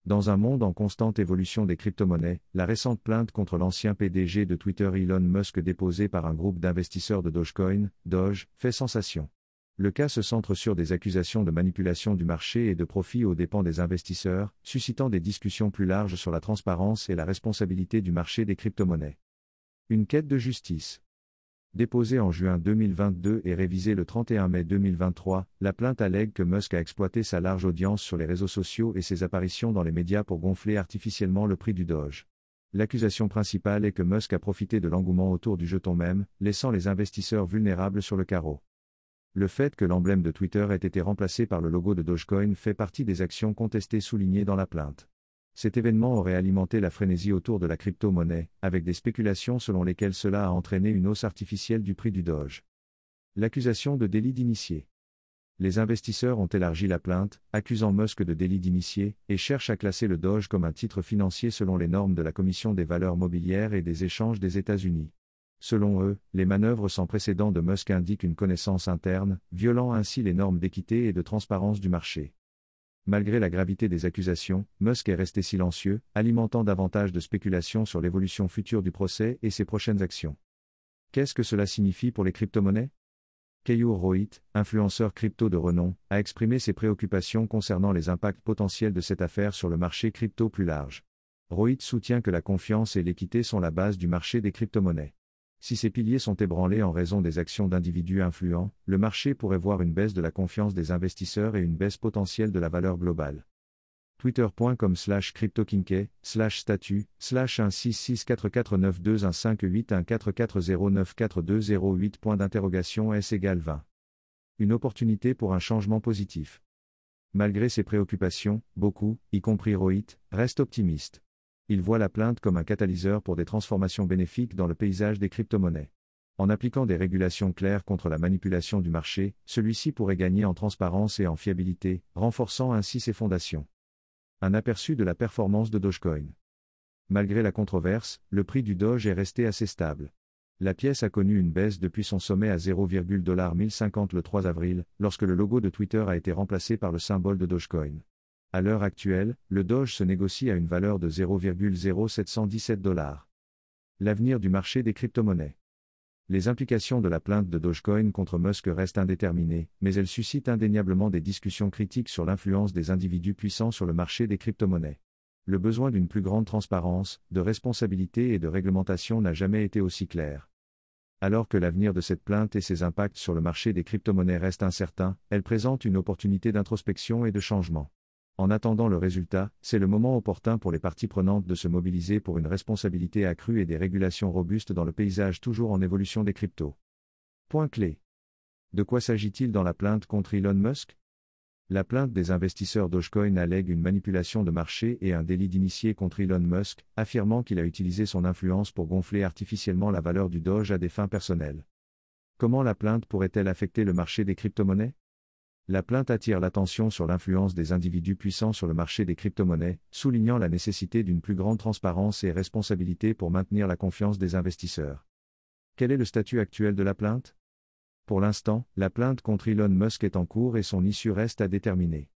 Dans un monde en constante évolution des crypto-monnaies, la récente plainte contre l'ancien PDG de Twitter Elon Musk déposée par un groupe d'investisseurs de Dogecoin, Doge, fait sensation. Le cas se centre sur des accusations de manipulation du marché et de profit aux dépens des investisseurs, suscitant des discussions plus larges sur la transparence et la responsabilité du marché des crypto-monnaies. Une quête de justice. Déposée en juin 2022 et révisée le 31 mai 2023, la plainte allègue que Musk a exploité sa large audience sur les réseaux sociaux et ses apparitions dans les médias pour gonfler artificiellement le prix du Doge. L'accusation principale est que Musk a profité de l'engouement autour du jeton même, laissant les investisseurs vulnérables sur le carreau. Le fait que l'emblème de Twitter ait été remplacé par le logo de Dogecoin fait partie des actions contestées soulignées dans la plainte. Cet événement aurait alimenté la frénésie autour de la crypto-monnaie, avec des spéculations selon lesquelles cela a entraîné une hausse artificielle du prix du Doge. L'accusation de délit d'initié. Les investisseurs ont élargi la plainte, accusant Musk de délit d'initié, et cherchent à classer le Doge comme un titre financier selon les normes de la Commission des valeurs mobilières et des échanges des États-Unis. Selon eux, les manœuvres sans précédent de Musk indiquent une connaissance interne, violant ainsi les normes d'équité et de transparence du marché. Malgré la gravité des accusations, Musk est resté silencieux, alimentant davantage de spéculations sur l'évolution future du procès et ses prochaines actions. Qu'est-ce que cela signifie pour les crypto-monnaies ? Keyur Rohit, influenceur crypto de renom, a exprimé ses préoccupations concernant les impacts potentiels de cette affaire sur le marché crypto plus large. Rohit soutient que la confiance et l'équité sont la base du marché des crypto-monnaies. Si ces piliers sont ébranlés en raison des actions d'individus influents, le marché pourrait voir une baisse de la confiance des investisseurs et une baisse potentielle de la valeur globale. Twitter.com/CryptoKinkey, /statut, /1664492158144094208 S=20. Une opportunité pour un changement positif. Malgré ces préoccupations, beaucoup, y compris Rohit, restent optimistes. Il voit la plainte comme un catalyseur pour des transformations bénéfiques dans le paysage des crypto-monnaies. En appliquant des régulations claires contre la manipulation du marché, celui-ci pourrait gagner en transparence et en fiabilité, renforçant ainsi ses fondations. Un aperçu de la performance de Dogecoin. Malgré la controverse, le prix du Doge est resté assez stable. La pièce a connu une baisse depuis son sommet à $1050 le 3 avril, lorsque le logo de Twitter a été remplacé par le symbole de Dogecoin. À l'heure actuelle, le Doge se négocie à une valeur de $0,0717. L'avenir du marché des crypto-monnaies. Les implications de la plainte de Dogecoin contre Musk restent indéterminées, mais elles suscitent indéniablement des discussions critiques sur l'influence des individus puissants sur le marché des crypto-monnaies. Le besoin d'une plus grande transparence, de responsabilité et de réglementation n'a jamais été aussi clair. Alors que l'avenir de cette plainte et ses impacts sur le marché des crypto-monnaies restent incertains, elle présente une opportunité d'introspection et de changement. En attendant le résultat, c'est le moment opportun pour les parties prenantes de se mobiliser pour une responsabilité accrue et des régulations robustes dans le paysage toujours en évolution des cryptos. Point clé. De quoi s'agit-il dans la plainte contre Elon Musk ? La plainte des investisseurs Dogecoin allègue une manipulation de marché et un délit d'initié contre Elon Musk, affirmant qu'il a utilisé son influence pour gonfler artificiellement la valeur du Doge à des fins personnelles. Comment la plainte pourrait-elle affecter le marché des crypto-monnaies ? La plainte attire l'attention sur l'influence des individus puissants sur le marché des crypto-monnaies, soulignant la nécessité d'une plus grande transparence et responsabilité pour maintenir la confiance des investisseurs. Quel est le statut actuel de la plainte ? Pour l'instant, la plainte contre Elon Musk est en cours et son issue reste à déterminer.